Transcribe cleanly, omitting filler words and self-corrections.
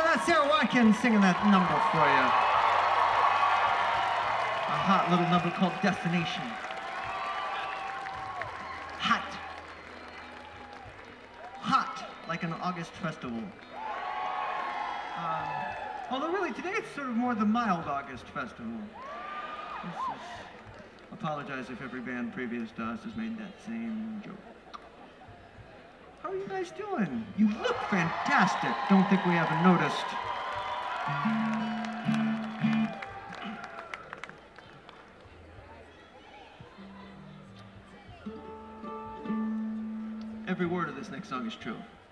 that's Sarah Watkins singing that number for you. A hot little number called Destination. Hot. Hot, like an August festival. Although really today it's sort of more the mild August festival. Apologize if every band previous to us has made that same joke. How are you guys doing? You look fantastic. Don't think we haven't noticed. Every word of this next song is true.